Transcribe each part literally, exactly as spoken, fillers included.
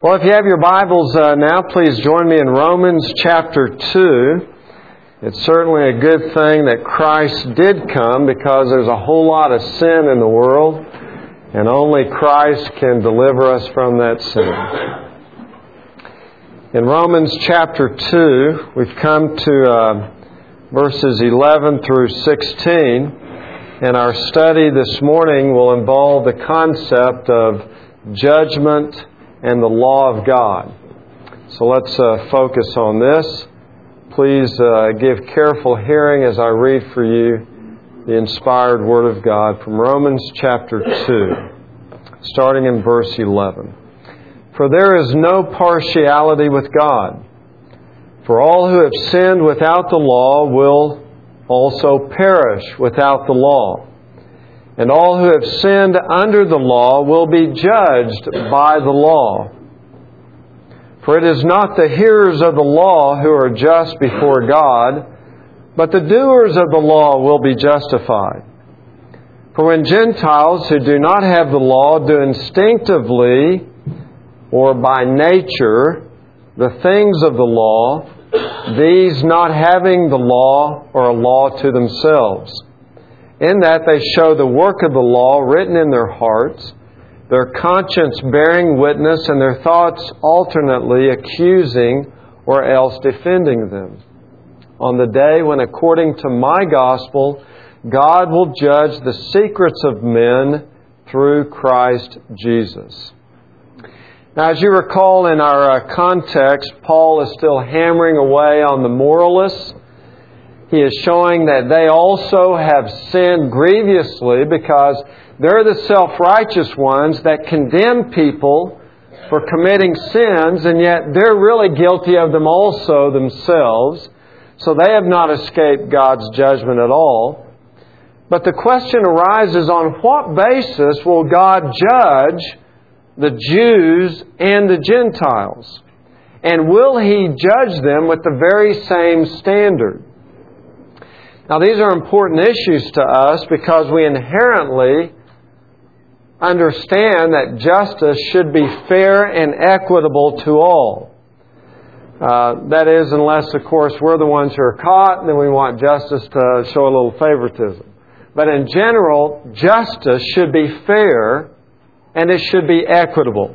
Well, if you have your Bibles uh, now, please join me in Romans chapter two. It's certainly a good thing that Christ did come because there's a whole lot of sin in the world, and only Christ can deliver us from that sin. In Romans chapter two, we've come to uh, verses eleven through sixteen, and our study this morning will involve the concept of judgment and the law of God. So let's uh, focus on this. Please uh, give careful hearing as I read for you the inspired Word of God from Romans chapter two, starting in verse eleven. For there is no partiality with God. For all who have sinned without the law will also perish without the law. And all who have sinned under the law will be judged by the law. For it is not the hearers of the law who are just before God, but the doers of the law will be justified. For when Gentiles who do not have the law do instinctively or by nature the things of the law, these not having the law are a law to themselves, in that they show the work of the law written in their hearts, their conscience bearing witness, and their thoughts alternately accusing or else defending them. On the day when, according to my gospel, God will judge the secrets of men through Christ Jesus. Now, as you recall in our uh, context, Paul is still hammering away on the moralists. He is showing that they also have sinned grievously because they're the self-righteous ones that condemn people for committing sins, and yet they're really guilty of them also themselves. So they have not escaped God's judgment at all. But the question arises, on what basis will God judge the Jews and the Gentiles? And will He judge them with the very same standard? Now, these are important issues to us because we inherently understand that justice should be fair and equitable to all. Uh, that is, unless, of course, we're the ones who are caught, then we want justice to show a little favoritism. But in general, justice should be fair and it should be equitable.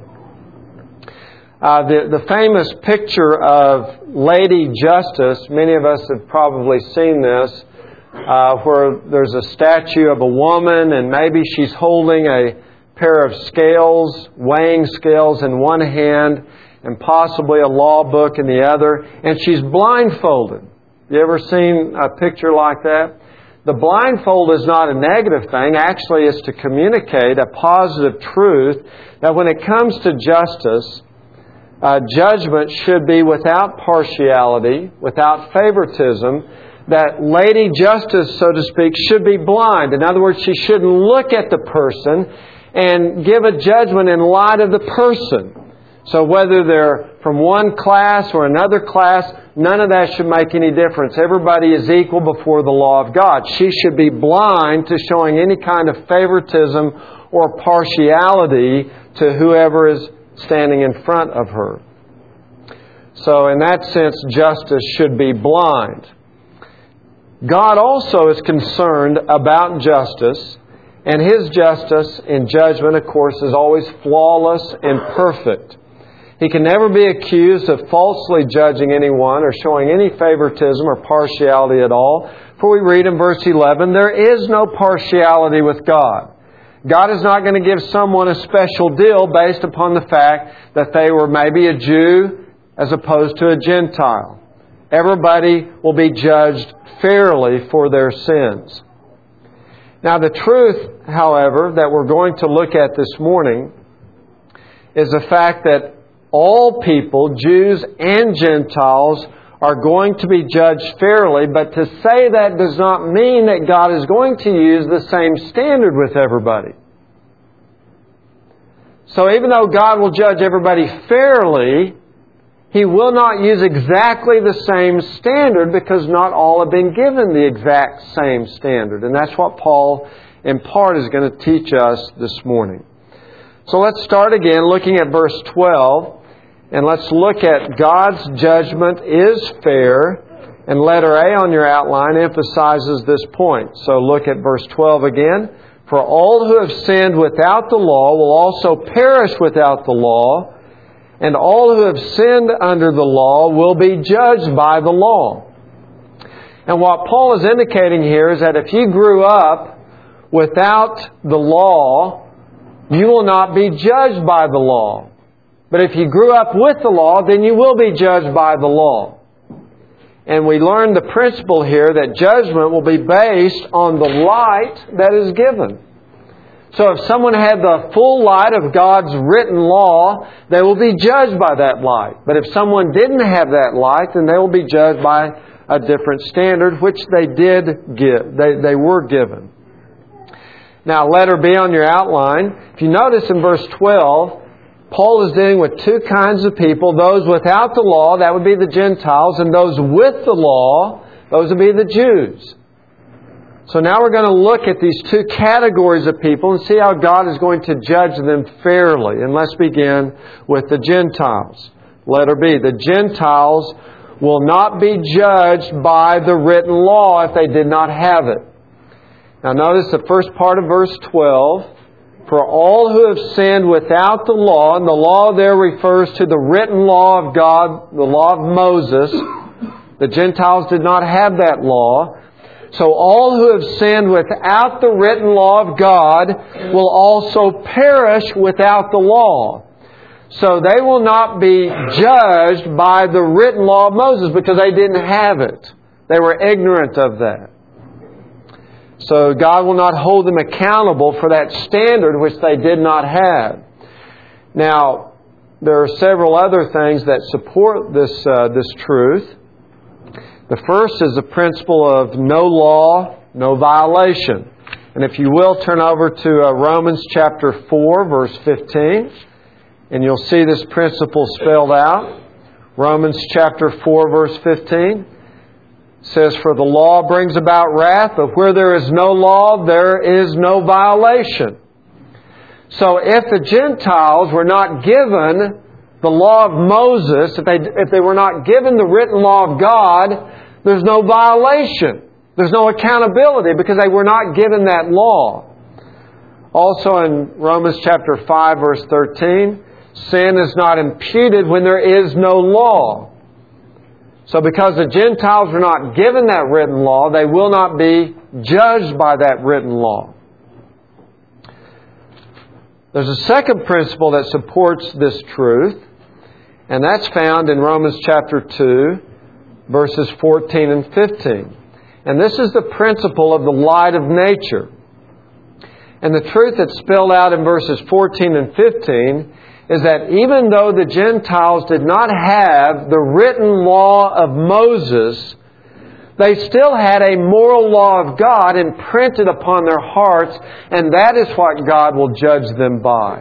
Uh, the, the famous picture of Lady Justice, many of us have probably seen this, Uh, where there's a statue of a woman and maybe she's holding a pair of scales, weighing scales in one hand and possibly a law book in the other, and she's blindfolded. You ever seen a picture like that? The blindfold is not a negative thing. Actually, it's to communicate a positive truth that when it comes to justice, uh, judgment should be without partiality, without favoritism, that Lady Justice, so to speak, should be blind. In other words, she shouldn't look at the person and give a judgment in light of the person. So whether they're from one class or another class, none of that should make any difference. Everybody is equal before the law of God. She should be blind to showing any kind of favoritism or partiality to whoever is standing in front of her. So in that sense, justice should be blind. God also is concerned about justice, and His justice in judgment, of course, is always flawless and perfect. He can never be accused of falsely judging anyone or showing any favoritism or partiality at all. For we read in verse eleven, there is no partiality with God. God is not going to give someone a special deal based upon the fact that they were maybe a Jew as opposed to a Gentile. Everybody will be judged fairly for their sins. Now, the truth, however, that we're going to look at this morning is the fact that all people, Jews and Gentiles, are going to be judged fairly, but to say that does not mean that God is going to use the same standard with everybody. So even though God will judge everybody fairly, He will not use exactly the same standard because not all have been given the exact same standard. And that's what Paul, in part, is going to teach us this morning. So let's start again looking at verse twelve. And let's look at God's judgment is fair. And letter A on your outline emphasizes this point. So look at verse twelve again. For all who have sinned without the law will also perish without the law, and all who have sinned under the law will be judged by the law. And what Paul is indicating here is that if you grew up without the law, you will not be judged by the law. But if you grew up with the law, then you will be judged by the law. And we learn the principle here that judgment will be based on the light that is given. So if someone had the full light of God's written law, they will be judged by that light. But if someone didn't have that light, then they will be judged by a different standard, which they did give. They, they were given. Now, letter B on your outline. If you notice in verse twelve, Paul is dealing with two kinds of people. Those without the law, that would be the Gentiles, and those with the law, those would be the Jews. So now we're going to look at these two categories of people and see how God is going to judge them fairly. And let's begin with the Gentiles. Letter B. The Gentiles will not be judged by the written law if they did not have it. Now notice the first part of verse twelve. For all who have sinned without the law, and the law there refers to the written law of God, the law of Moses. The Gentiles did not have that law. So all who have sinned without the written law of God will also perish without the law. So they will not be judged by the written law of Moses because they didn't have it. They were ignorant of that. So God will not hold them accountable for that standard which they did not have. Now, there are several other things that support this uh, this truth. The first is the principle of no law, no violation. And if you will, turn over to uh, Romans chapter four, verse fifteen, and you'll see this principle spelled out. Romans chapter four, verse fifteen. Says, for the law brings about wrath, but where there is no law, there is no violation. So if the Gentiles were not given the law of Moses, if they, if they were not given the written law of God, there's no violation. There's no accountability because they were not given that law. Also in Romans chapter five, verse thirteen, sin is not imputed when there is no law. So because the Gentiles were not given that written law, they will not be judged by that written law. There's a second principle that supports this truth, and that's found in Romans chapter two, verses fourteen and fifteen. And this is the principle of the light of nature. And the truth that's spelled out in verses fourteen and fifteen is that even though the Gentiles did not have the written law of Moses, they still had a moral law of God imprinted upon their hearts, and that is what God will judge them by.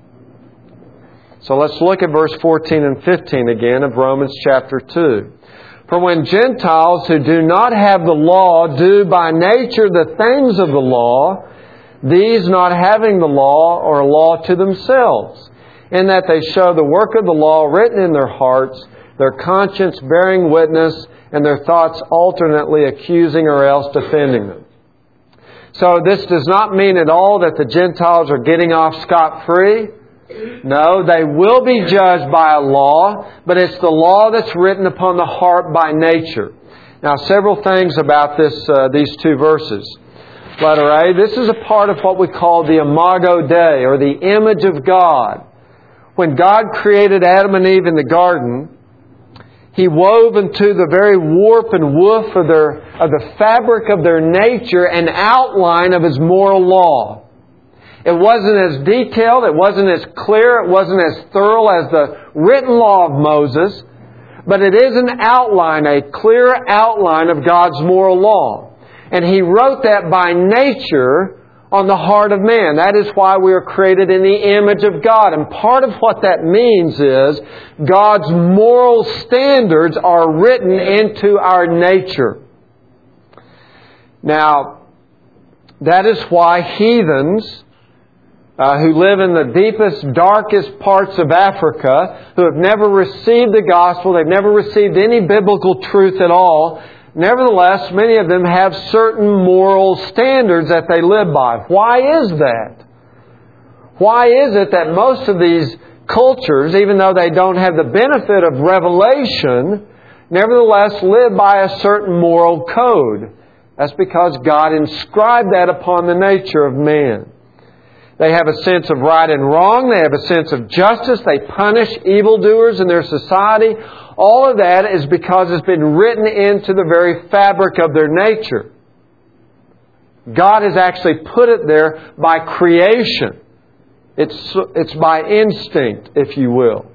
So let's look at verse fourteen and fifteen again of Romans chapter two. For when Gentiles who do not have the law do by nature the things of the law, these not having the law are a law to themselves, in that they show the work of the law written in their hearts, their conscience bearing witness, and their thoughts alternately accusing or else defending them. So this does not mean at all that the Gentiles are getting off scot-free. No, they will be judged by a law, but it's the law that's written upon the heart by nature. Now, several things about this, uh, these two verses. Letter A, this is a part of what we call the Imago Dei, or the image of God. When God created Adam and Eve in the garden, He wove into the very warp and woof of, their, of the fabric of their nature an outline of His moral law. It wasn't as detailed, it wasn't as clear, it wasn't as thorough as the written law of Moses, but it is an outline, a clear outline of God's moral law. And He wrote that by nature on the heart of man. That is why we are created in the image of God. And part of what that means is God's moral standards are written into our nature. Now, that is why heathens uh, who live in the deepest, darkest parts of Africa, who have never received the gospel, they've never received any biblical truth at all. Nevertheless, many of them have certain moral standards that they live by. Why is that? Why is it that most of these cultures, even though they don't have the benefit of revelation, nevertheless live by a certain moral code? That's because God inscribed that upon the nature of man. They have a sense of right and wrong. They have a sense of justice. They punish evildoers in their society. All of that is because it's been written into the very fabric of their nature. God has actually put it there by creation. It's, it's by instinct, if you will.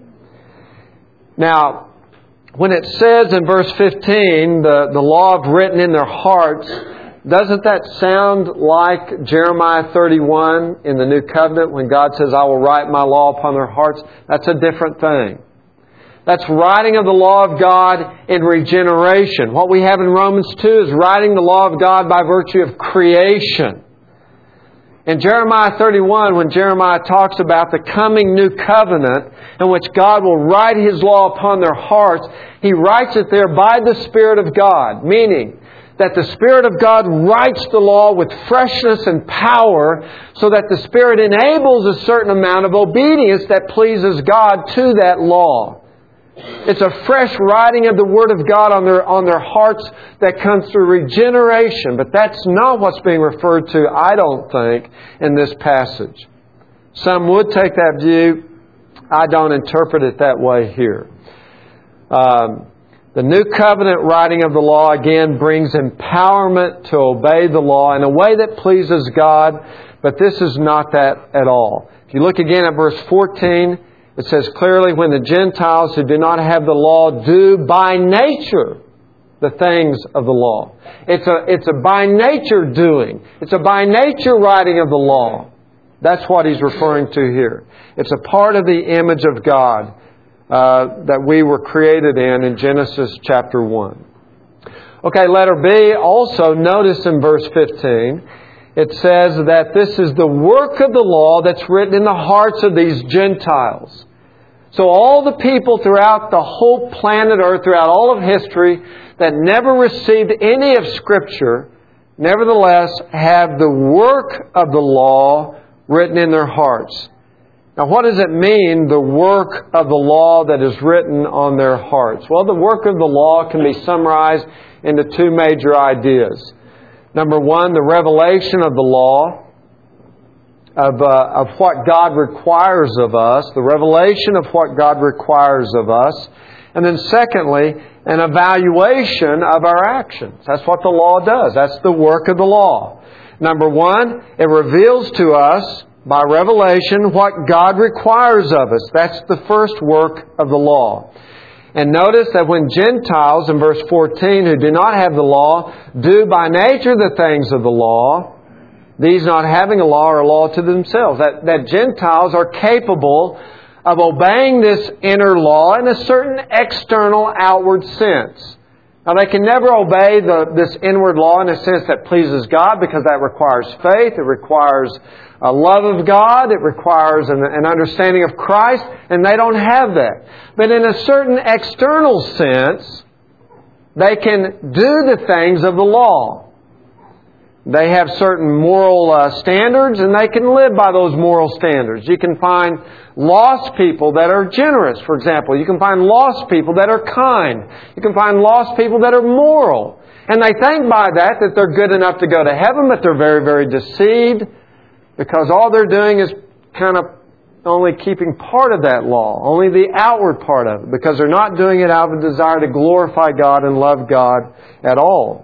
Now, when it says in verse fifteen, the, the law of written in their hearts, doesn't that sound like Jeremiah thirty-one in the New Covenant when God says, I will write my law upon their hearts? That's a different thing. That's writing of the law of God in regeneration. What we have in Romans two is writing the law of God by virtue of creation. In Jeremiah thirty-one, when Jeremiah talks about the coming new covenant in which God will write His law upon their hearts, He writes it there by the Spirit of God, meaning that the Spirit of God writes the law with freshness and power so that the Spirit enables a certain amount of obedience that pleases God to that law. It's a fresh writing of the Word of God on their, on their hearts that comes through regeneration. But that's not what's being referred to, I don't think, in this passage. Some would take that view. I don't interpret it that way here. Um, the New Covenant writing of the law, again, brings empowerment to obey the law in a way that pleases God. But this is not that at all. If you look again at verse fourteen, it says clearly, when the Gentiles who do not have the law do by nature the things of the law. It's a, it's a by nature doing. It's a by nature writing of the law. That's what he's referring to here. It's a part of the image of God uh, that we were created in in Genesis chapter one. Okay, letter B. Also, notice in verse fifteen, it says that this is the work of the law that's written in the hearts of these Gentiles. So all the people throughout the whole planet Earth, throughout all of history, that never received any of Scripture, nevertheless have the work of the law written in their hearts. Now, what does it mean, the work of the law that is written on their hearts? Well, the work of the law can be summarized into two major ideas. Number one, the revelation of the law, of, uh, of what God requires of us, the revelation of what God requires of us. And then secondly, an evaluation of our actions. That's what the law does. That's the work of the law. Number one, it reveals to us by revelation what God requires of us. That's the first work of the law. And notice that when Gentiles, in verse fourteen, who do not have the law, do by nature the things of the law, these not having a law are a law to themselves. That, that Gentiles are capable of obeying this inner law in a certain external, outward sense. Now, they can never obey the, this inward law in a sense that pleases God, because that requires faith, it requires a love of God, it requires an, an understanding of Christ, and they don't have that. But in a certain external sense, they can do the things of the law. They have certain moral uh, standards, and they can live by those moral standards. You can find lost people that are generous, for example. You can find lost people that are kind. You can find lost people that are moral. And they think by that that they're good enough to go to heaven, but they're very, very deceived, because all they're doing is kind of only keeping part of that law, only the outward part of it, because they're not doing it out of a desire to glorify God and love God at all.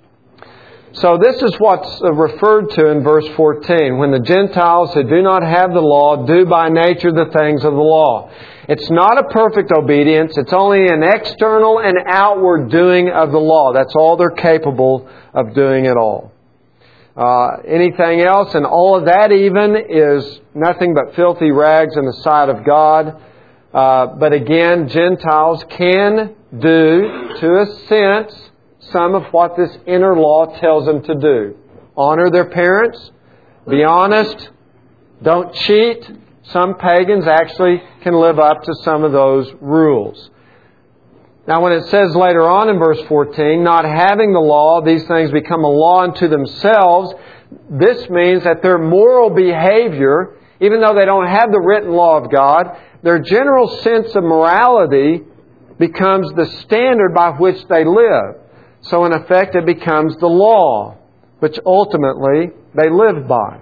So this is what's referred to in verse fourteen. When the Gentiles who do not have the law do by nature the things of the law. It's not a perfect obedience. It's only an external and outward doing of the law. That's all they're capable of doing at all. Uh, anything else, and all of that even, is nothing but filthy rags in the sight of God. Uh, but again, Gentiles can do, to a sense, some of what this inner law tells them to do. Honor their parents, be honest, Don't cheat. Some pagans actually can live up to some of those rules. Now when it says later on in verse fourteen, not having the law, these things become a law unto themselves, this means that their moral behavior, even though they don't have the written law of God, their general sense of morality becomes the standard by which they live. So in effect it becomes the law, which ultimately they live by.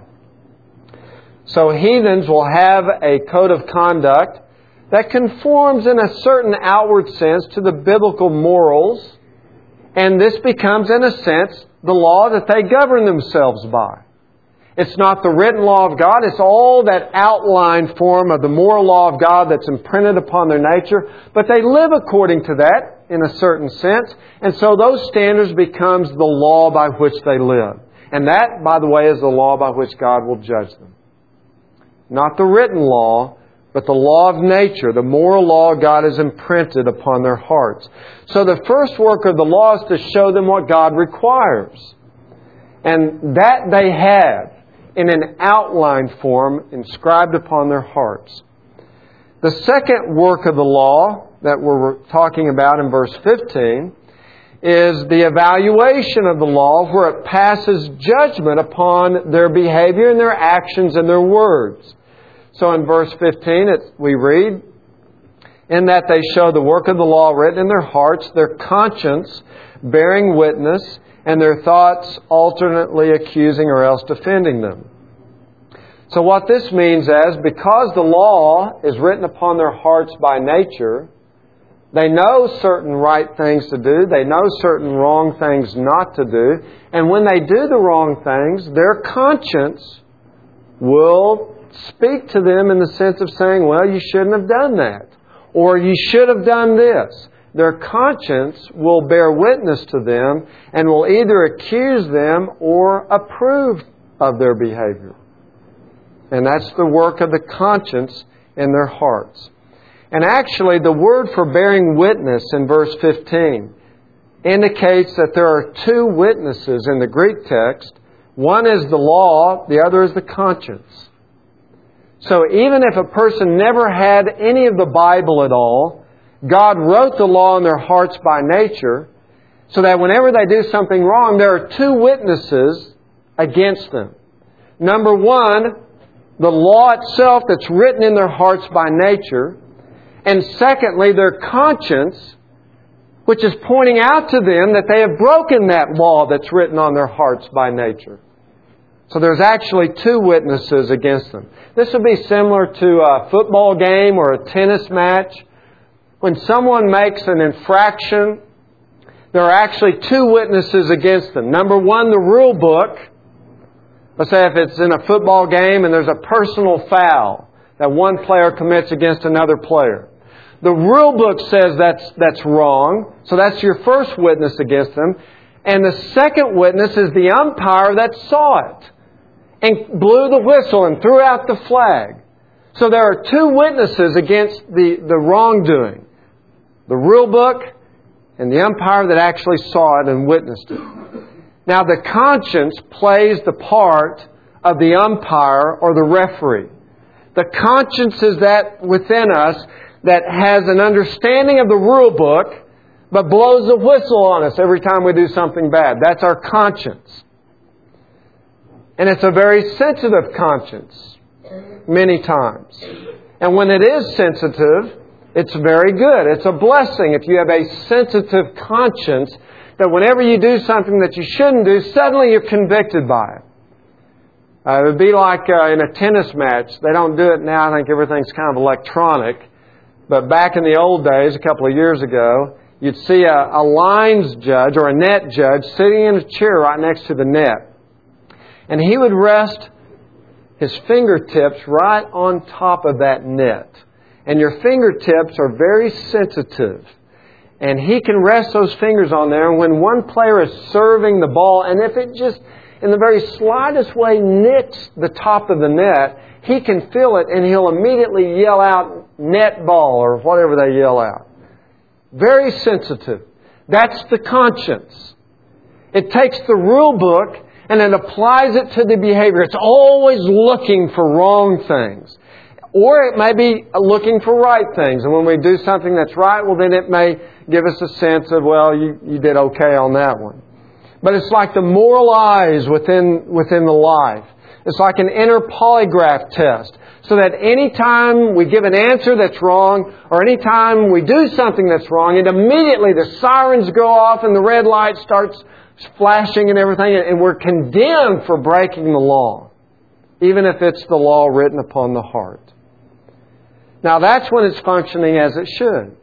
So heathens will have a code of conduct that conforms in a certain outward sense to the biblical morals, and this becomes, in a sense, the law that they govern themselves by. It's not the written law of God, it's all that outline form of the moral law of God that's imprinted upon their nature, but they live according to that in a certain sense, and so those standards becomes the law by which they live. And that, by the way, is the law by which God will judge them. Not the written law, but the law of nature, the moral law God has imprinted upon their hearts. So the first work of the law is to show them what God requires. And that they have in an outline form inscribed upon their hearts. The second work of the law that we're talking about in verse fifteen is the evaluation of the law, where it passes judgment upon their behavior and their actions and their words. So in verse fifteen it, we read, in that they show the work of the law written in their hearts, their conscience bearing witness, and their thoughts alternately accusing or else defending them. So what this means is, because the law is written upon their hearts by nature, they know certain right things to do, they know certain wrong things not to do, and when they do the wrong things, their conscience will speak to them in the sense of saying, well, you shouldn't have done that, or you should have done this. Their conscience will bear witness to them and will either accuse them or approve of their behavior. And that's the work of the conscience in their hearts. And actually, the word for bearing witness in verse fifteen indicates that there are two witnesses in the Greek text. One is the law, the other is the conscience. So even if a person never had any of the Bible at all, God wrote the law in their hearts by nature, so that whenever they do something wrong, there are two witnesses against them. Number one, the law itself that's written in their hearts by nature. And secondly, their conscience, which is pointing out to them that they have broken that law that's written on their hearts by nature. So there's actually two witnesses against them. This would be similar to a football game or a tennis match. When someone makes an infraction, there are actually two witnesses against them. Number one, the rule book. Let's say if it's in a football game and there's a personal foul that one player commits against another player. The rule book says that's, that's wrong, so that's your first witness against them. And the second witness is the umpire that saw it and blew the whistle and threw out the flag. So there are two witnesses against the, the wrongdoing. The rule book and the umpire that actually saw it and witnessed it. Now the conscience plays the part of the umpire or the referee. The conscience is that within us that has an understanding of the rule book, but blows a whistle on us every time we do something bad. That's our conscience. And it's a very sensitive conscience, many times. And when it is sensitive, it's very good. It's a blessing if you have a sensitive conscience, that whenever you do something that you shouldn't do, suddenly you're convicted by it. Uh, it would be like uh, in a tennis match. They don't do it now. I think everything's kind of electronic. But back in the old days, a couple of years ago, you'd see a, a lines judge or a net judge sitting in a chair right next to the net. And he would rest his fingertips right on top of that net. And your fingertips are very sensitive. And he can rest those fingers on there. And when one player is serving the ball, and if it just in the very slightest way nicks the top of the net, he can feel it and he'll immediately yell out net ball or whatever they yell out. Very sensitive. That's the conscience. It takes the rule book and it applies it to the behavior. It's always looking for wrong things. Or it may be looking for right things. And when we do something that's right, well, then it may give us a sense of, well, you, you did okay on that one. But it's like the moral eyes within, within the life. It's like an inner polygraph test. So that any time we give an answer that's wrong, or any time we do something that's wrong, it immediately the sirens go off and the red light starts flashing and everything, and we're condemned for breaking the law, even if it's the law written upon the heart. Now that's when it's functioning as it should.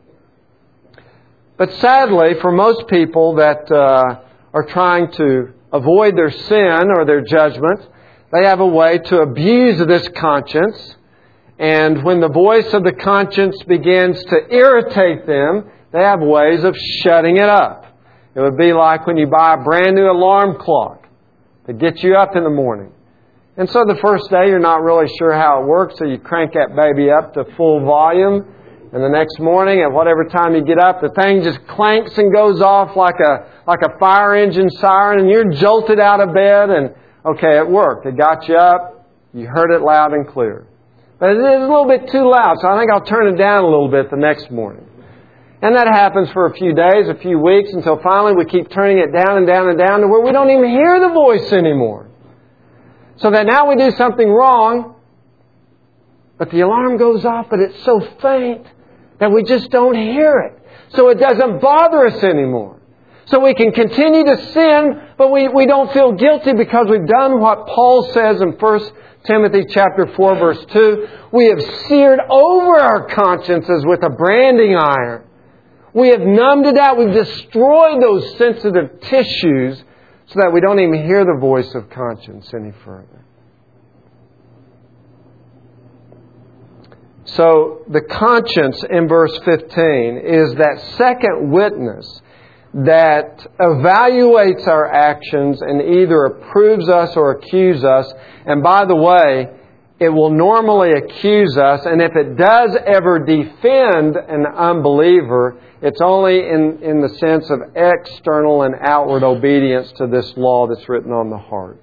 But sadly, for most people that uh, are trying to avoid their sin or their judgment, they have a way to abuse this conscience. And when the voice of the conscience begins to irritate them, they have ways of shutting it up. It would be like when you buy a brand new alarm clock to get you up in the morning. And so the first day you're not really sure how it works, so you crank that baby up to full volume. And the next morning, at whatever time you get up, the thing just clanks and goes off like a like a fire engine siren, and you're jolted out of bed, and okay, it worked. It got you up. You heard it loud and clear. But it is a little bit too loud, so I think I'll turn it down a little bit the next morning. And that happens for a few days, a few weeks, until finally we keep turning it down and down and down to where we don't even hear the voice anymore. So that now we do something wrong, but the alarm goes off, but it's so faint that we just don't hear it. So it doesn't bother us anymore. So we can continue to sin, but we, we don't feel guilty because we've done what Paul says in First Timothy chapter four, verse two. We have seared over our consciences with a branding iron. We have numbed it out. We've destroyed those sensitive tissues so that we don't even hear the voice of conscience any further. So the conscience in verse fifteen is that second witness that evaluates our actions and either approves us or accuses us. And by the way, it will normally accuse us, and if it does ever defend an unbeliever, it's only in, in the sense of external and outward obedience to this law that's written on the heart.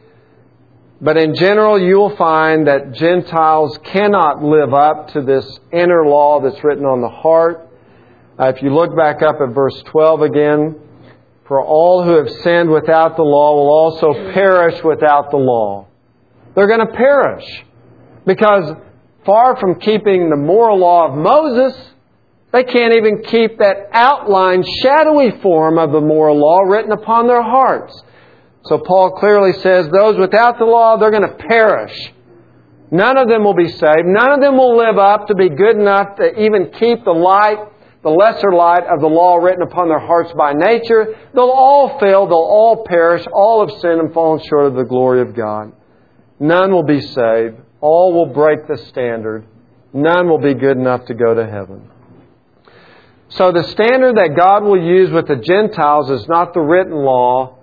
But in general, you will find that Gentiles cannot live up to this inner law that's written on the heart. Uh, if you look back up at verse twelve again, for all who have sinned without the law will also perish without the law. They're going to perish because far from keeping the moral law of Moses, they can't even keep that outline, shadowy form of the moral law written upon their hearts. So Paul clearly says those without the law, they're going to perish. None of them will be saved. None of them will live up to be good enough to even keep the light, the lesser light of the law written upon their hearts by nature. They'll all fail. They'll all perish. All have sinned and fallen short of the glory of God. None will be saved. All will break the standard. None will be good enough to go to heaven. So the standard that God will use with the Gentiles is not the written law,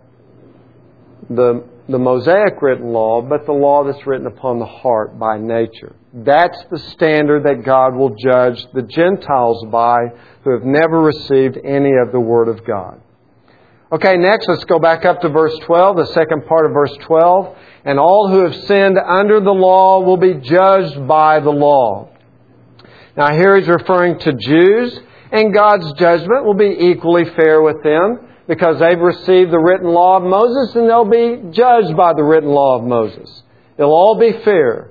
the, the Mosaic written law, but the law that's written upon the heart by nature. That's the standard that God will judge the Gentiles by who have never received any of the Word of God. Okay, next let's go back up to verse twelve, the second part of verse twelve. And all who have sinned under the law will be judged by the law. Now here he's referring to Jews, and God's judgment will be equally fair with them because they've received the written law of Moses and they'll be judged by the written law of Moses. It'll all be fair.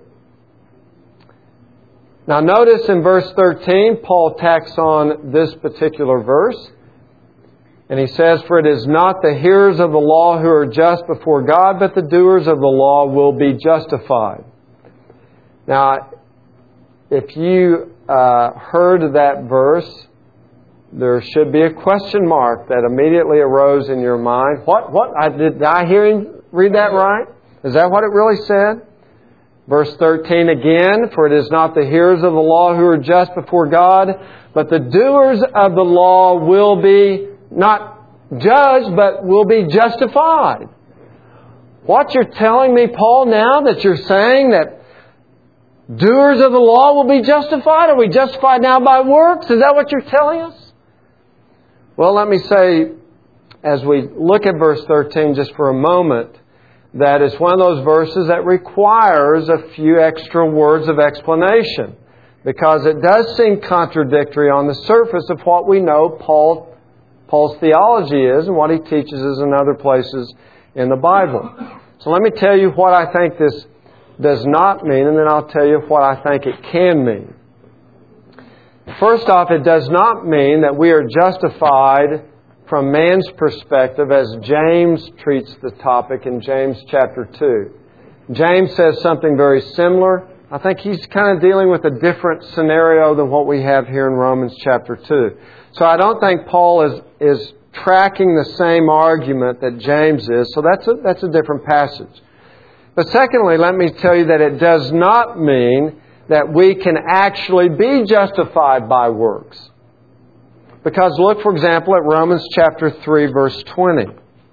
Now notice in verse thirteen, Paul tacks on this particular verse. And he says, for it is not the hearers of the law who are just before God, but the doers of the law will be justified. Now, if you uh, heard that verse, there should be a question mark that immediately arose in your mind. What? What? I, did, did I hear him read that right? Is that what it really said? Verse thirteen again, for it is not the hearers of the law who are just before God, but the doers of the law will be not judged, but will be justified. What you're telling me, Paul, now that you're saying that doers of the law will be justified? Are we justified now by works? Is that what you're telling us? Well, let me say, as we look at verse thirteen just for a moment, that it's one of those verses that requires a few extra words of explanation, because it does seem contradictory on the surface of what we know Paul, Paul's theology is and what he teaches us in other places in the Bible. So let me tell you what I think this does not mean, and then I'll tell you what I think it can mean. First off, it does not mean that we are justified from man's perspective as James treats the topic in James chapter two. James says something very similar. I think he's kind of dealing with a different scenario than what we have here in Romans chapter two. So I don't think Paul is, is tracking the same argument that James is. So that's a, that's a different passage. But secondly, let me tell you that it does not mean that we can actually be justified by works. Because look, for example, at Romans chapter three, verse twenty.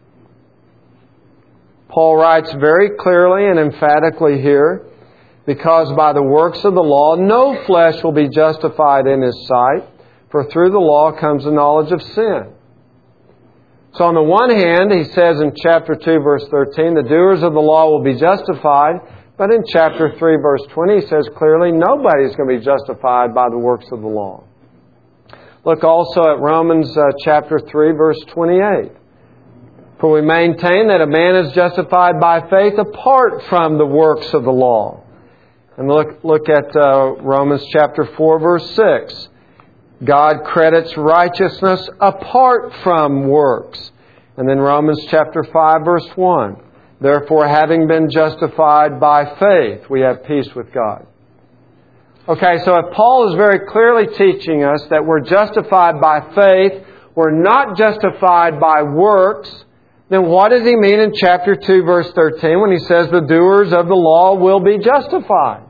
Paul writes very clearly and emphatically here, because by the works of the law no flesh will be justified in his sight, for through the law comes the knowledge of sin. So on the one hand, he says in chapter two, verse thirteen, the doers of the law will be justified. But in chapter three, verse twenty, he says clearly nobody's going to be justified by the works of the law. Look also at Romans uh, chapter three, verse twenty-eight. For we maintain that a man is justified by faith apart from the works of the law. And look, look at uh, Romans chapter four, verse six. God credits righteousness apart from works. And then Romans chapter five, verse one. Therefore, having been justified by faith, we have peace with God. Okay, so if Paul is very clearly teaching us that we're justified by faith, we're not justified by works, then what does he mean in chapter two, verse thirteen when he says the doers of the law will be justified?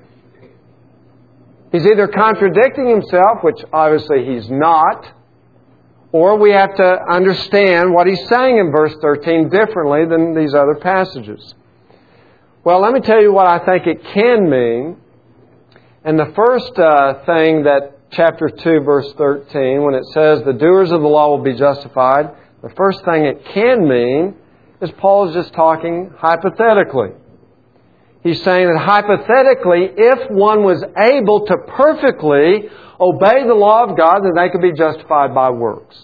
He's either contradicting himself, which obviously he's not, or we have to understand what he's saying in verse thirteen differently than these other passages. Well, let me tell you what I think it can mean. And the first uh, thing that chapter two, verse thirteen, when it says the doers of the law will be justified, the first thing it can mean is Paul is just talking hypothetically. He's saying that hypothetically, if one was able to perfectly obey the law of God, then they could be justified by works.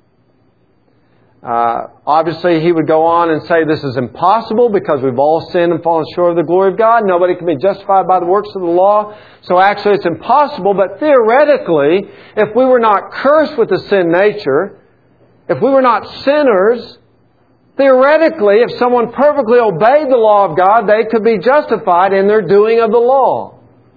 Uh, obviously, he would go on and say this is impossible because we've all sinned and fallen short of the glory of God. Nobody can be justified by the works of the law. So actually it's impossible. But theoretically, if we were not cursed with the sin nature, if we were not sinners, theoretically, if someone perfectly obeyed the law of God, they could be justified in their doing of the law.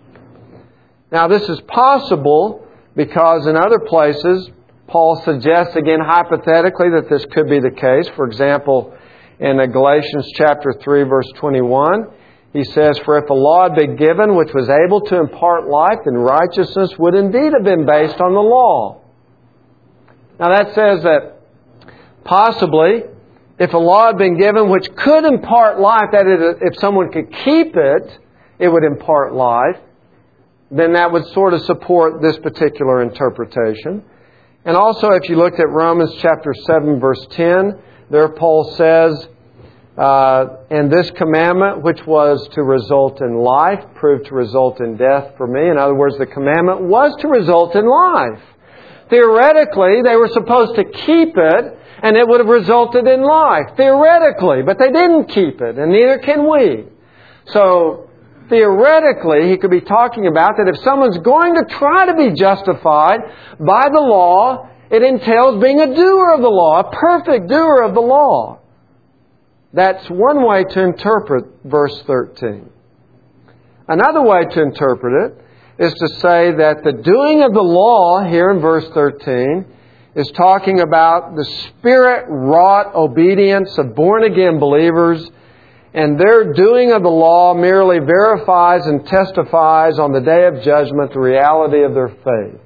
Now, this is possible because in other places, Paul suggests again hypothetically that this could be the case. For example, in Galatians chapter three, verse twenty-one, he says, for if a law had been given which was able to impart life, then righteousness would indeed have been based on the law. Now that says that possibly, if a law had been given which could impart life, that is, if someone could keep it, it would impart life, then that would sort of support this particular interpretation. And also, if you looked at Romans chapter seven, verse ten, there Paul says, uh, and this commandment, which was to result in life, proved to result in death for me. In other words, the commandment was to result in life. Theoretically, they were supposed to keep it, and it would have resulted in life. Theoretically, but they didn't keep it, and neither can we. So, theoretically, he could be talking about that if someone's going to try to be justified by the law, it entails being a doer of the law, a perfect doer of the law. That's one way to interpret verse thirteen. Another way to interpret it is to say that the doing of the law here in verse thirteen is talking about the Spirit-wrought obedience of born-again believers, and their doing of the law merely verifies and testifies on the day of judgment the reality of their faith.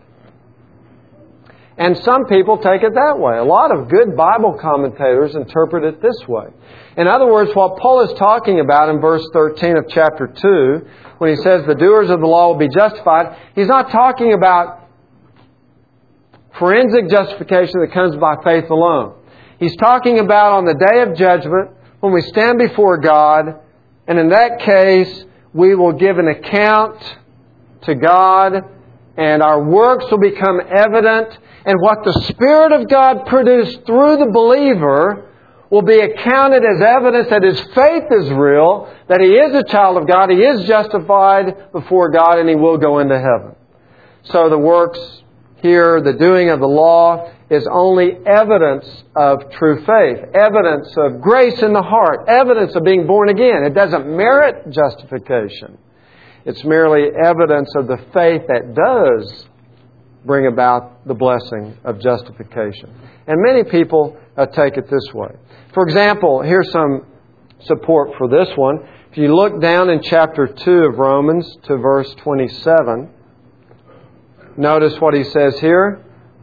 And some people take it that way. A lot of good Bible commentators interpret it this way. In other words, what Paul is talking about in verse thirteen of chapter two, when he says the doers of the law will be justified, he's not talking about forensic justification that comes by faith alone. He's talking about on the day of judgment, when we stand before God, and in that case, we will give an account to God, and our works will become evident, and what the Spirit of God produced through the believer will be accounted as evidence that his faith is real, that he is a child of God, he is justified before God, and he will go into heaven. So the works here, the doing of the law, is only evidence of true faith, evidence of grace in the heart, evidence of being born again. It doesn't merit justification. It's merely evidence of the faith that does bring about the blessing of justification. And many people uh, take it this way. For example, here's some support for this one. If you look down in chapter two of Romans to verse twenty-seven, notice what he says here.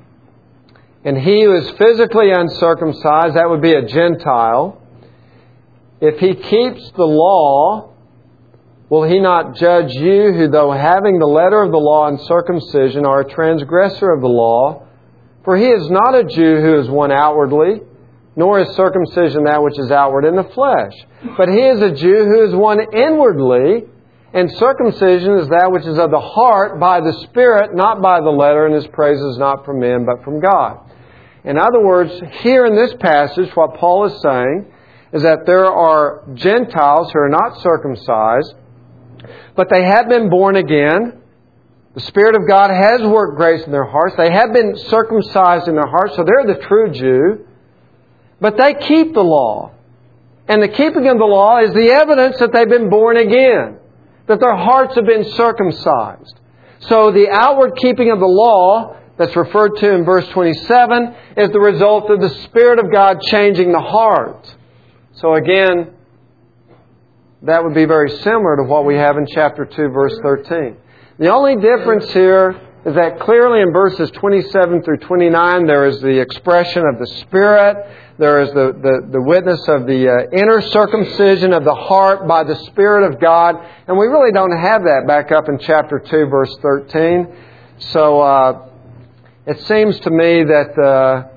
And he who is physically uncircumcised, that would be a Gentile, if he keeps the law, will he not judge you, who though having the letter of the law and circumcision are a transgressor of the law? For he is not a Jew who is one outwardly, nor is circumcision that which is outward in the flesh. But he is a Jew who is one inwardly, and circumcision is that which is of the heart by the Spirit, not by the letter, and his praise is not from men, but from God. In other words, here in this passage, what Paul is saying is that there are Gentiles who are not circumcised, but they have been born again. The Spirit of God has worked grace in their hearts. They have been circumcised in their hearts, so they're the true Jew. But they keep the law. And the keeping of the law is the evidence that they've been born again, that their hearts have been circumcised. So the outward keeping of the law that's referred to in verse twenty-seven is the result of the Spirit of God changing the heart. So again, that would be very similar to what we have in chapter two, verse thirteen. The only difference here is that clearly in verses twenty-seven through twenty-nine, there is the expression of the Spirit. There is the, the, the witness of the uh, inner circumcision of the heart by the Spirit of God. And we really don't have that back up in chapter two, verse thirteen. So uh, it seems to me that uh,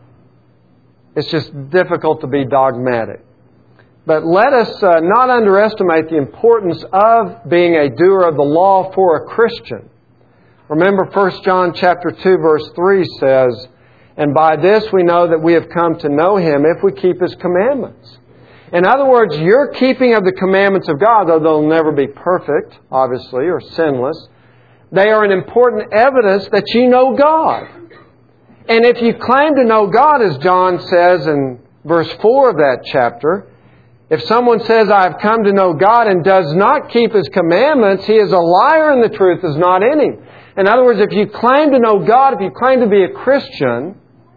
it's just difficult to be dogmatic. But let us uh, not underestimate the importance of being a doer of the law for a Christian. Remember First John chapter two, verse three says, "And by this we know that we have come to know Him if we keep His commandments." In other words, your keeping of the commandments of God, though they'll never be perfect, obviously, or sinless, they are an important evidence that you know God. And if you claim to know God, as John says in verse four of that chapter, if someone says, "I have come to know God," and does not keep His commandments, he is a liar and the truth is not in him. In other words, if you claim to know God, if you claim to be a Christian,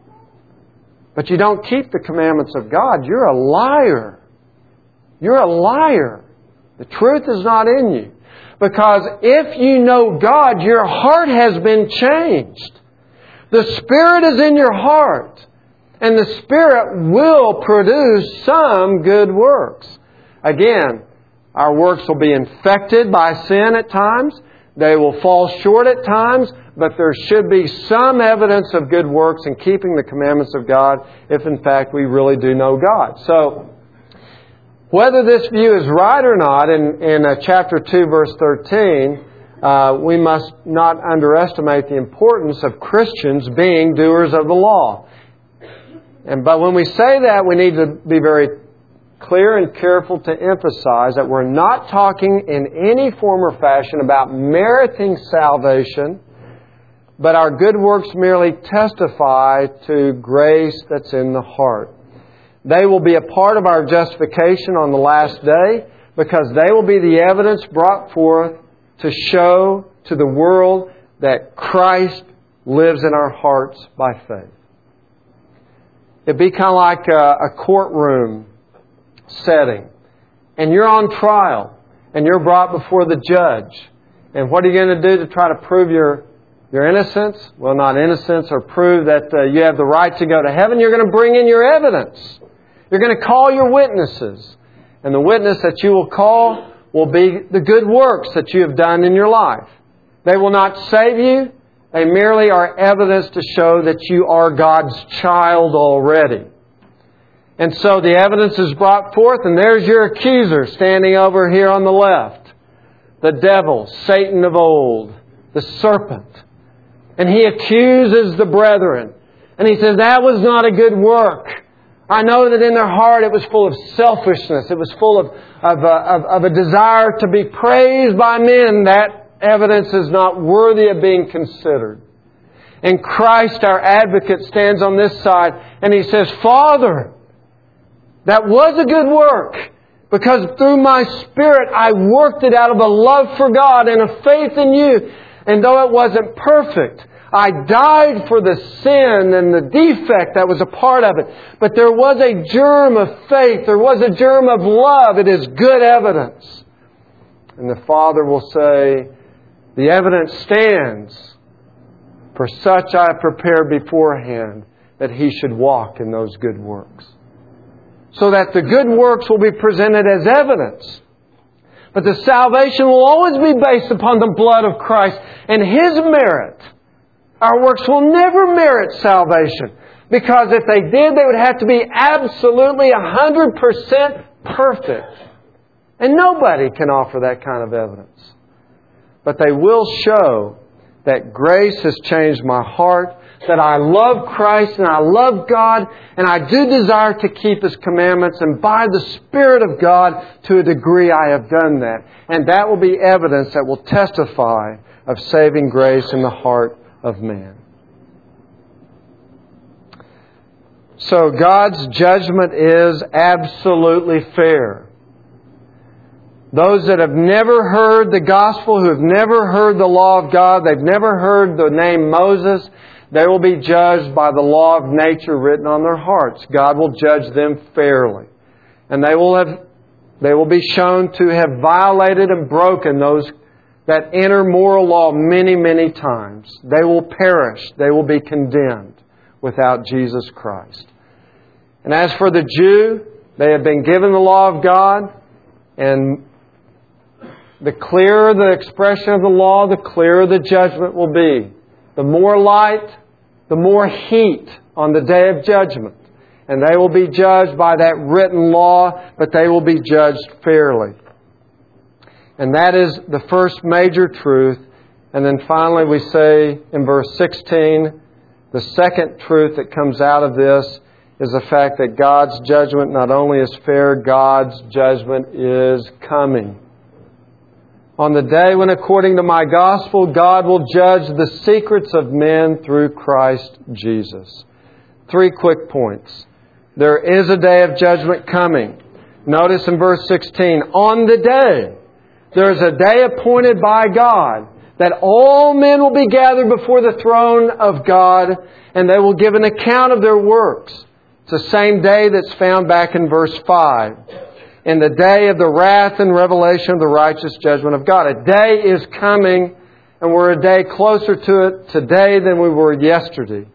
but you don't keep the commandments of God, you're a liar. You're a liar. The truth is not in you. Because if you know God, your heart has been changed. The Spirit is in your heart. And the Spirit will produce some good works. Again, our works will be infected by sin at times. They will fall short at times. But there should be some evidence of good works in keeping the commandments of God if in fact we really do know God. So, whether this view is right or not, in, in uh, chapter two, verse thirteen, uh, we must not underestimate the importance of Christians being doers of the law. And but when we say that, we need to be very clear and careful to emphasize that we're not talking in any form or fashion about meriting salvation, but our good works merely testify to grace that's in the heart. They will be a part of our justification on the last day because they will be the evidence brought forth to show to the world that Christ lives in our hearts by faith. It'd be kind of like a, a courtroom setting. And you're on trial. And you're brought before the judge. And what are you going to do to try to prove your, your innocence? Well, not innocence, or prove that uh, you have the right to go to heaven. You're going to bring in your evidence. You're going to call your witnesses. And the witness that you will call will be the good works that you have done in your life. They will not save you. They merely are evidence to show that you are God's child already. And so the evidence is brought forth, and there's your accuser standing over here on the left. The devil, Satan of old, the serpent. And he accuses the brethren. And he says, that was not a good work. I know that in their heart it was full of selfishness. It was full of, of, a, of, of a desire to be praised by men. That evidence is not worthy of being considered. And Christ, our advocate, stands on this side and He says, Father, that was a good work, because through my Spirit I worked it out of a love for God and a faith in You. And though it wasn't perfect, I died for the sin and the defect that was a part of it. But there was a germ of faith. There was a germ of love. It is good evidence. And the Father will say, the evidence stands. For such I have prepared beforehand that He should walk in those good works. So that the good works will be presented as evidence. But the salvation will always be based upon the blood of Christ and His merit. Our works will never merit salvation. Because if they did, they would have to be absolutely one hundred percent perfect. And nobody can offer that kind of evidence. But they will show that grace has changed my heart, that I love Christ and I love God, and I do desire to keep His commandments, and by the Spirit of God, to a degree I have done that. And that will be evidence that will testify of saving grace in the heart of man. So God's judgment is absolutely fair. Those that have never heard the gospel, who have never heard the law of God, they've never heard the name Moses, they will be judged by the law of nature written on their hearts. God will judge them fairly. And they will have, they will be shown to have violated and broken those that inner moral law many, many times. They will perish. They will be condemned without Jesus Christ. And as for the Jew, they have been given the law of God, and the clearer the expression of the law, the clearer the judgment will be. The more light, the more heat on the day of judgment. And they will be judged by that written law, but they will be judged fairly. And that is the first major truth. And then finally we say in verse sixteen, the second truth that comes out of this is the fact that God's judgment not only is fair, God's judgment is coming. On the day when, according to my gospel, God will judge the secrets of men through Christ Jesus. Three quick points. There is a day of judgment coming. Notice in verse sixteen, on the day, there is a day appointed by God that all men will be gathered before the throne of God, and they will give an account of their works. It's the same day that's found back in verse five. In the day of the wrath and revelation of the righteous judgment of God. A day is coming, and we're a day closer to it today than we were yesterday.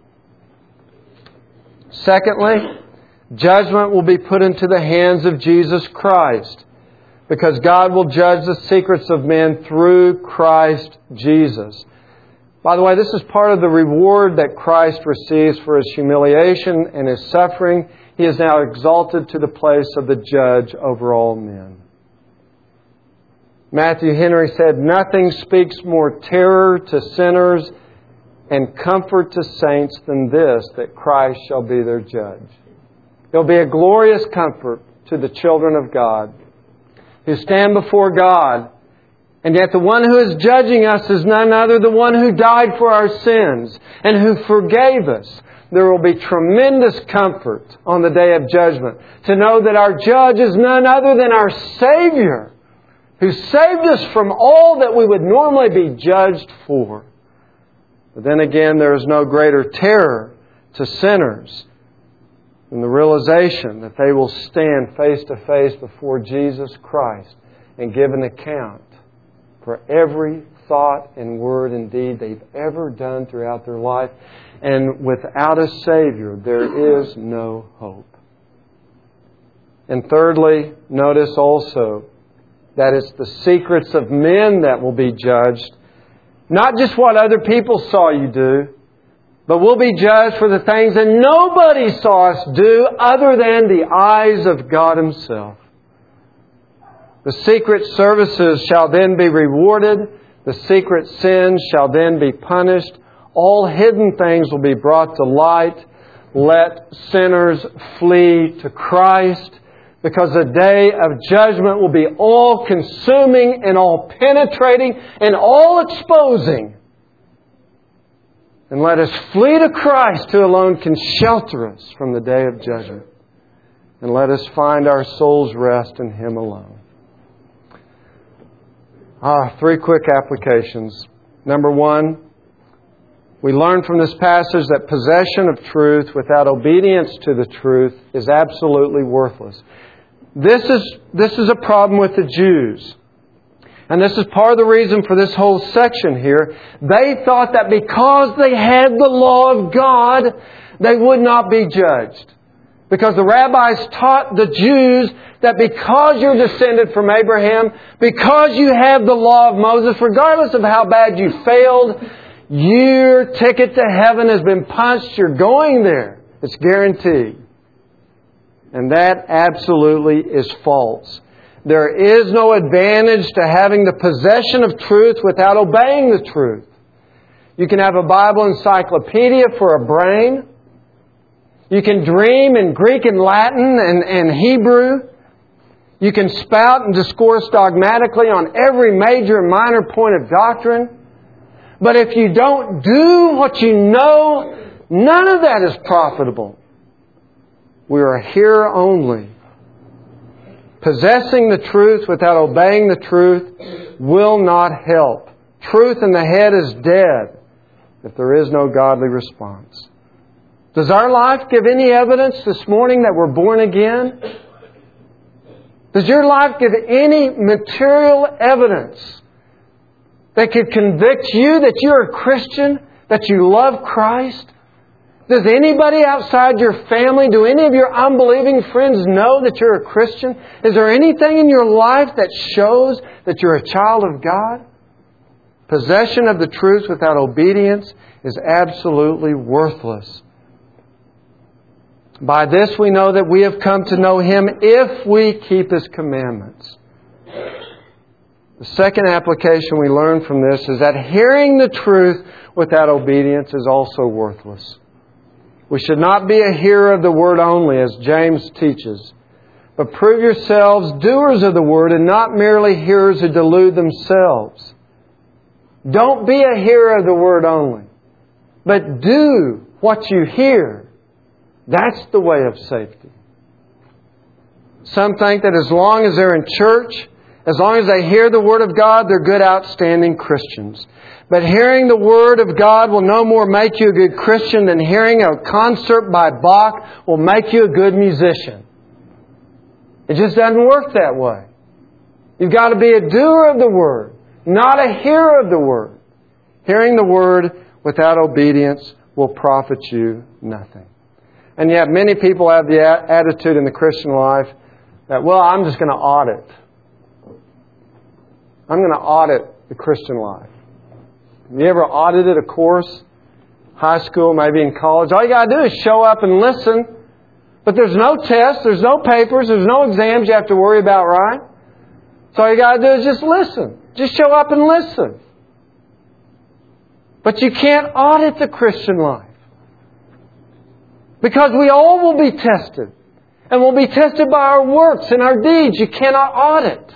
Secondly, judgment will be put into the hands of Jesus Christ, because God will judge the secrets of men through Christ Jesus. By the way, this is part of the reward that Christ receives for His humiliation and His suffering. He is now exalted to the place of the judge over all men. Matthew Henry said, nothing speaks more terror to sinners and comfort to saints than this, that Christ shall be their judge. It will be a glorious comfort to the children of God who stand before God, and yet the one who is judging us is none other than the one who died for our sins and who forgave us. There will be tremendous comfort on the day of judgment to know that our judge is none other than our Savior, who saved us from all that we would normally be judged for. But then again, there is no greater terror to sinners than the realization that they will stand face to face before Jesus Christ and give an account for every thought and word and deed they've ever done throughout their life. And without a Savior, there is no hope. And thirdly, notice also that it's the secrets of men that will be judged. Not just what other people saw you do, But we'll be judged for the things that nobody saw us do other than the eyes of God Himself. The secret services shall then be rewarded. The secret sins shall then be punished. All hidden things will be brought to light. Let sinners flee to Christ, because the day of judgment will be all-consuming and all-penetrating and all-exposing. And let us flee to Christ, who alone can shelter us from the day of judgment. And let us find our soul's rest in Him alone. Ah, three quick applications. Number one, we learn from this passage that possession of truth without obedience to the truth is absolutely worthless. This is, this is a problem with the Jews. And this is part of the reason for this whole section here. They thought that because they had the law of God, they would not be judged. Because the rabbis taught the Jews that because you're descended from Abraham, because you have the law of Moses, regardless of how bad you failed, your ticket to heaven has been punched. You're going there. It's guaranteed. And that absolutely is false. There is no advantage to having the possession of truth without obeying the truth. You can have a Bible encyclopedia for a brain. You can dream in Greek and Latin and, and Hebrew. You can spout and discourse dogmatically on every major and minor point of doctrine. But if you don't do what you know, none of that is profitable. We are here only. Possessing the truth without obeying the truth will not help. Truth in the head is dead if there is no godly response. Does our life give any evidence this morning that we're born again? Does your life give any material evidence that could convict you that you're a Christian, that you love Christ? Does anybody outside your family, do any of your unbelieving friends know that you're a Christian? Is there anything in your life that shows that you're a child of God? Possession of the truth without obedience is absolutely worthless. By this we know that we have come to know Him if we keep His commandments. The second application we learn from this is that hearing the truth without obedience is also worthless. We should not be a hearer of the Word only, as James teaches, but prove yourselves doers of the Word and not merely hearers who delude themselves. Don't be a hearer of the Word only, but do what you hear. That's the way of safety. Some think that as long as they're in church, as long as they hear the Word of God, they're good, outstanding Christians. But hearing the Word of God will no more make you a good Christian than hearing a concert by Bach will make you a good musician. It just doesn't work that way. You've got to be a doer of the Word, not a hearer of the Word. Hearing the Word without obedience will profit you nothing. And yet many people have the attitude in the Christian life that, well, I'm just going to audit. I'm going to audit the Christian life. Have you ever audited a course? High school, maybe in college. All you got to do is show up and listen. But there's no tests, there's no papers, there's no exams you have to worry about, right? So all you got to do is just listen. Just show up and listen. But you can't audit the Christian life. Because we all will be tested. And we'll be tested by our works and our deeds. You cannot audit.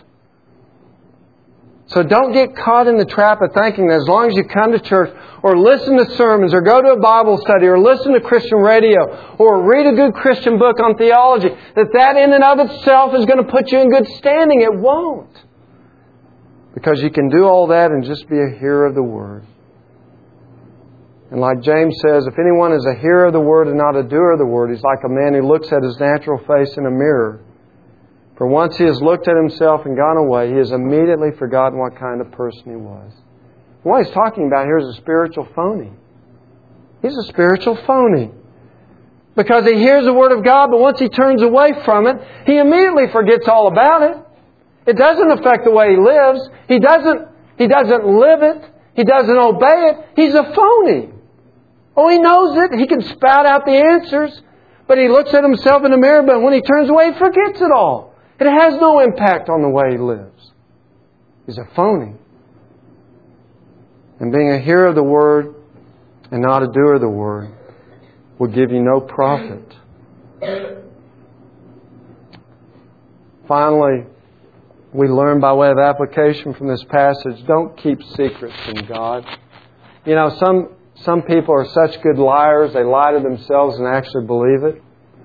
So don't get caught in the trap of thinking that as long as you come to church or listen to sermons or go to a Bible study or listen to Christian radio or read a good Christian book on theology, that that in and of itself is going to put you in good standing. It won't. Because you can do all that and just be a hearer of the Word. And like James says, if anyone is a hearer of the Word and not a doer of the Word, he's like a man who looks at his natural face in a mirror. For once he has looked at himself and gone away, he has immediately forgotten what kind of person he was. What he's talking about here is a spiritual phony. He's a spiritual phony. Because he hears the Word of God, but once he turns away from it, he immediately forgets all about it. It doesn't affect the way he lives. He doesn't, he doesn't live it. He doesn't obey it. He's a phony. Oh, he knows it. He can spout out the answers. But he looks at himself in the mirror, but when he turns away, he forgets it all. It has no impact on the way he lives. He's a phony. And being a hearer of the Word and not a doer of the Word will give you no profit. Finally, we learn by way of application from this passage, don't keep secrets from God. You know, some some people are such good liars, they lie to themselves and actually believe it.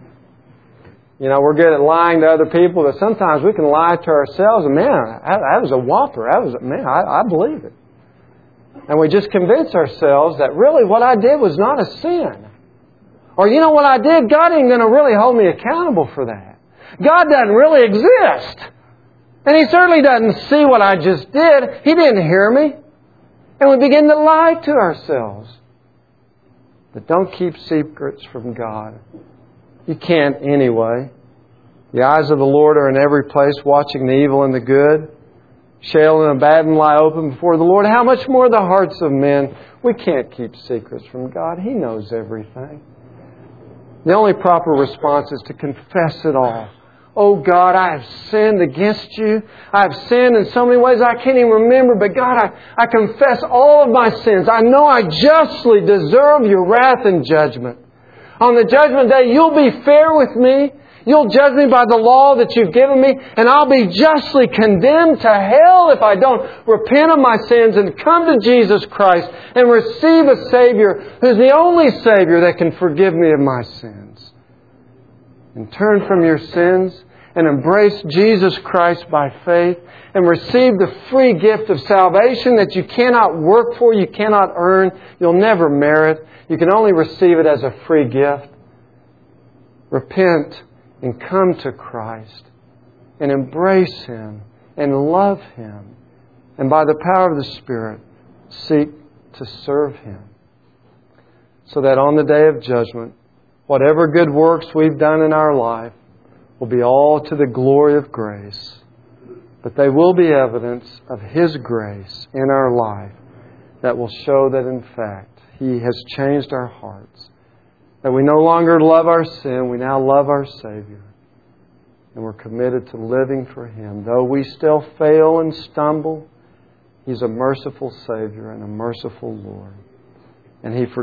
You know, we're good at lying to other people, but sometimes we can lie to ourselves, and man, that was a whopper. That was, man, I, I believe it. And we just convince ourselves that really what I did was not a sin. Or, you know what I did? God ain't going to really hold me accountable for that. God doesn't really exist. And He certainly doesn't see what I just did. He didn't hear me. And we begin to lie to ourselves. But don't keep secrets from God. You can't anyway. The eyes of the Lord are in every place, watching the evil and the good. Shale and Abaddon lie open before the Lord. How much more the hearts of men? We can't keep secrets from God. He knows everything. The only proper response is to confess it all. Oh God, I have sinned against You. I have sinned in so many ways I can't even remember. But God, I, I confess all of my sins. I know I justly deserve Your wrath and judgment. On the judgment day, You'll be fair with me. You'll judge me by the law that You've given me. And I'll be justly condemned to hell if I don't repent of my sins and come to Jesus Christ and receive a Savior who's the only Savior that can forgive me of my sins. And turn from your sins and embrace Jesus Christ by faith and receive the free gift of salvation that you cannot work for, you cannot earn, you'll never merit. You can only receive it as a free gift. Repent and come to Christ and embrace Him and love Him. And by the power of the Spirit, seek to serve Him. So that on the day of judgment, whatever good works we've done in our life will be all to the glory of grace. But they will be evidence of His grace in our life that will show that in fact He has changed our hearts. That we no longer love our sin, we now love our Savior. And we're committed to living for Him. Though we still fail and stumble, He's a merciful Savior and a merciful Lord. And He